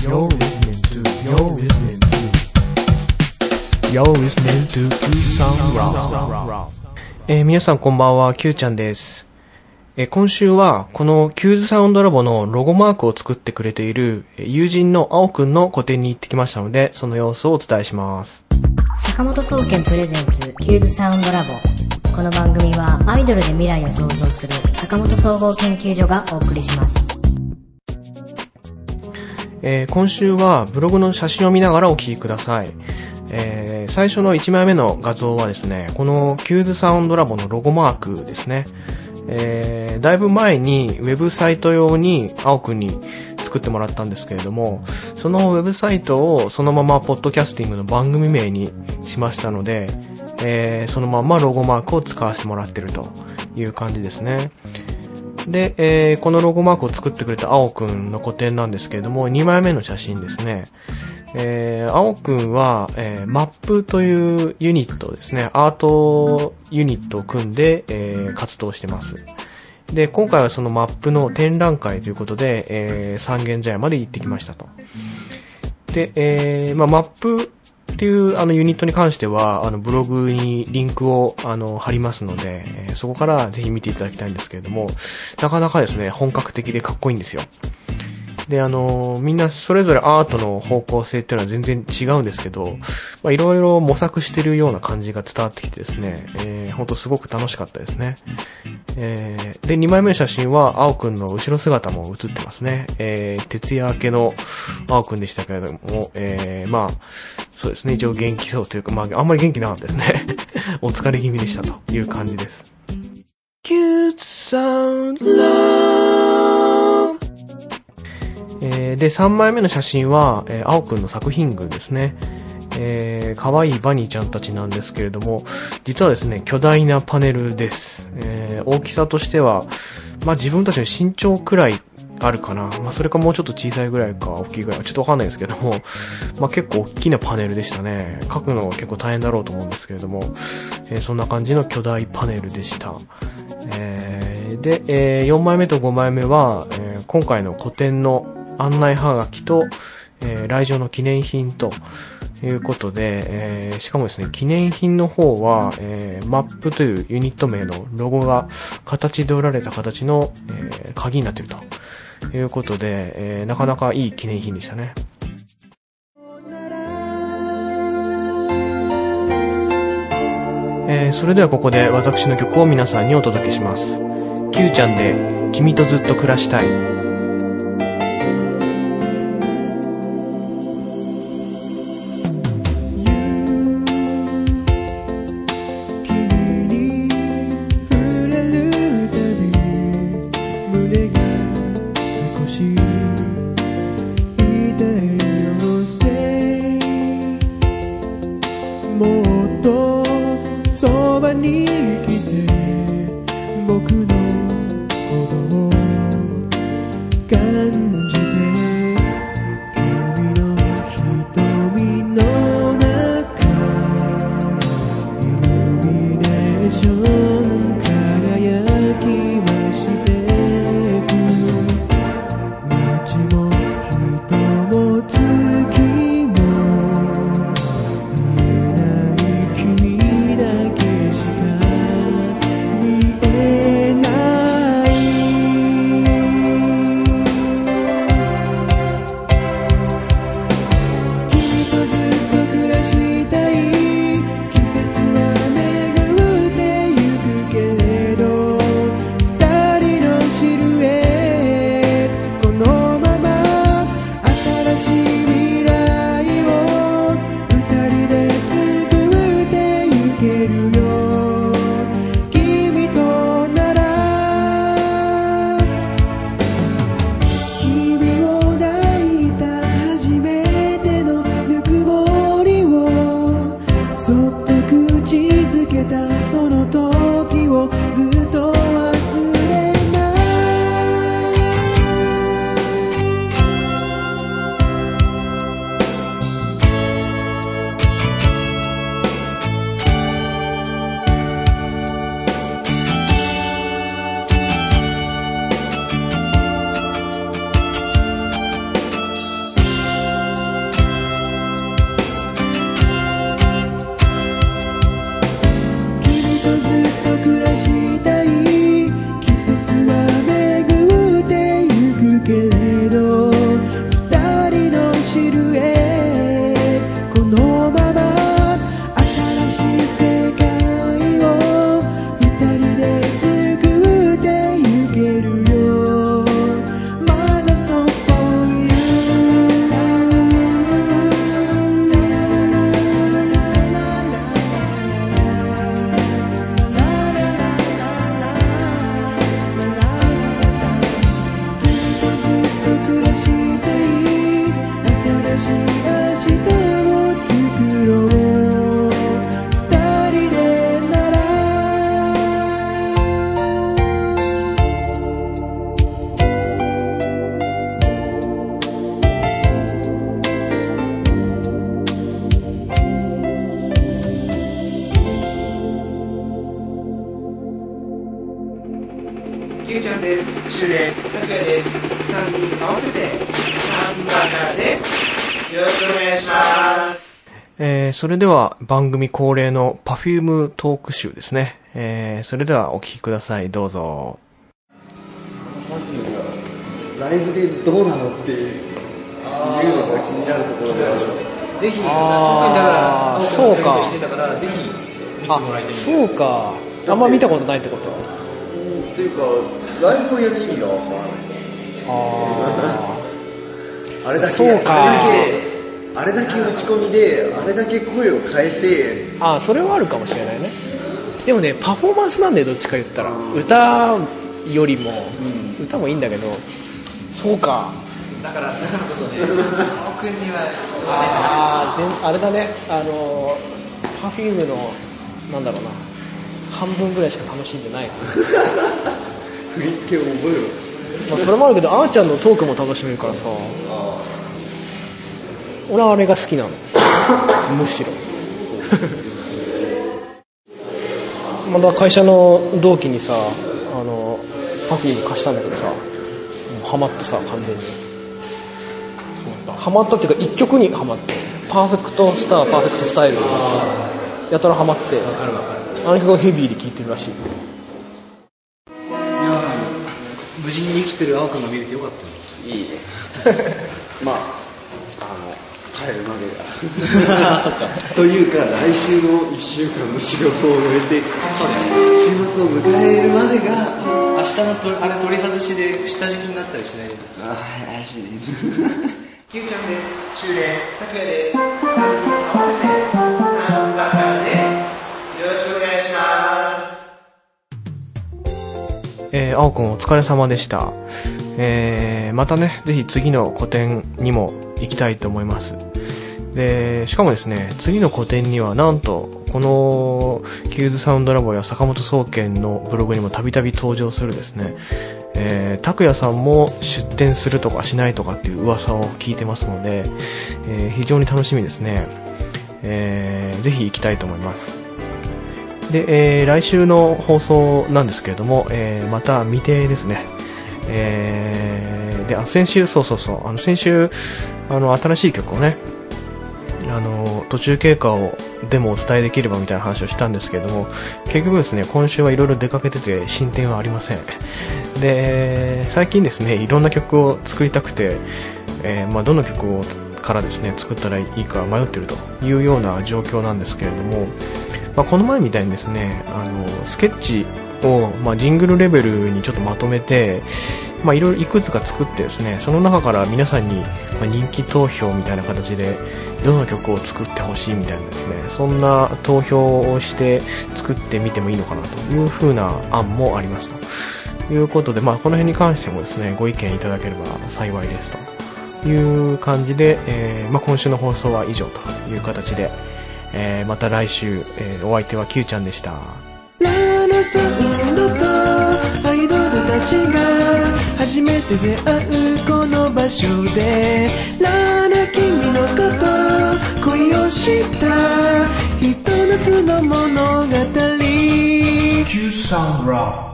You're listening to Sound Raw。皆さんこんばんは、Q ちゃんです。今週はこのキューズサウンドラボのロゴマークを作ってくれている友人の青くんの個展に行ってきましたので、その様子をお伝えします。 坂本総研プレゼンツキューズサウンドラボ。この番組はアイドルで未来を創造する坂本総合研究所がお送りします。 今週はブログの写真を見ながらお聞きください。最初の1枚目の画像はですね、このキューズサウンドラボのロゴマークですね。だいぶ前にウェブサイト用に青くんに作ってもらったんですけれども、そのウェブサイトをそのままポッドキャスティングの番組名にしましたので、そのままロゴマークを使わせてもらってるという感じですね。で、このロゴマークを作ってくれた青くんの個展なんですけれども、2枚目の写真ですね。青くんは、マップというユニットですね、アートユニットを組んで、活動してます。で、今回はそのマップの展覧会ということで、三軒茶屋まで行ってきましたと。で、マップっていうユニットに関してはブログにリンクを貼りますので、そこからぜひ見ていただきたいんですけれども、なかなかですね本格的でかっこいいんですよ。でみんなそれぞれアートの方向性っていうのは全然違うんですけど、いろいろ模索してるような感じが伝わってきてですね、本当すごく楽しかったですね。で2枚目の写真は青くんの後ろ姿も写ってますね。徹夜明けの青くんでしたけれども、そうですね、一応元気そうというか、あんまり元気なかったですね。お疲れ気味でしたという感じです。Cute Sound Love。で、3枚目の写真は、青くんの作品群ですね。可愛いバニーちゃんたちなんですけれども、実はですね、巨大なパネルです。大きさとしては、自分たちの身長くらいあるかな。それかもうちょっと小さいぐらいか、大きいぐらいか、ちょっとわかんないですけども、結構大きなパネルでしたね。書くのは結構大変だろうと思うんですけれども、そんな感じの巨大パネルでした。で、4枚目と5枚目は、今回の個展の案内はがきと、来場の記念品ということで、しかもですね、記念品の方は、マップというユニット名のロゴが形で折られた形の、鍵になっているということで、なかなかいい記念品でしたね。それではここで私の曲を皆さんにお届けします。Q ちゃんで君とずっと暮らしたい。 合わせてサンバカです。よろしくお願いします。 それでは番組恒例の Perfume トーク集ですね。それではお聞きください。どうぞ。 ライブでどうなのっていうのが気になるところである。 ぜひ、特にだからそうか言ってたからぜひ見てもらいたい。 そうか。あんま見たことないってこと。 っていうかライブをやる意味がわからない。あれだけ打ち込みであれだけ声を変えて。 それはあるかもしれないね。でもねパフォーマンスなんでどっちか言ったら歌よりも、歌もいいんだけど。そうか。 だからこそね、青くんにはあれだね、Perfume のなんだろうな、半分ぐらいしか楽しんでない振り付けを覚えろ。 それもあるけど、あーちゃんのトークも楽しめるからさ、俺はあれが好きなのむしろまだ会社の同期にさPerfume 貸したんだけどさ、もうハマってさ、完全にハマったっていうか一曲にハマって、パーフェクトスターパーフェクトスタイルやたらハマって、あの曲をヘビーで聴いてるらしい。いや無事に生きてる青くんが見れてよかったよ。いいね帰るまでがそっかというか来週の1週間の仕事を終えて、 そうだよね、 週末を迎えるまでが明日のあれ取り外しで下敷きになったりしないで。 怪しいねキューちゃんです、シュウです、タクヤです。3人合わせてサンバカです。よろしくお願いします。 青くんお疲れ様でした。またね、ぜひ次の個展にも行きたいと思います。で、しかもですね、次の個展にはなんとこのキューズサウンドラボや坂本総研のブログにもたびたび登場するですね、拓也さんも出展するとかしないとかっていう噂を聞いてますので、非常に楽しみですね。ぜひ行きたいと思います。で、来週の放送なんですけれども、また未定ですね。で、先週、先週、新しい曲をね、途中経過をでもお伝えできればみたいな話をしたんですけれども、結局ですね、今週はいろいろ出かけてて進展はありません。で、最近ですね、いろんな曲を作りたくて、どの曲をからですね、作ったらいいか迷ってるというような状況なんですけれども、この前みたいにですね、スケッチを、ジングルレベルにちょっとまとめて、いろいろいくつか作ってですね、その中から皆さんに、人気投票みたいな形でどの曲を作ってほしいみたいなですね、そんな投票をして作ってみてもいいのかなという風な案もありますということで、この辺に関してもですね、ご意見いただければ幸いですという感じで、今週の放送は以上という形で、また来週、お相手は Q ちゃんでした。 ララサンドとアイドルたちが初めて出会うこの場所で、ララ君のこと恋をしたひと夏の物語。 Q サンドラ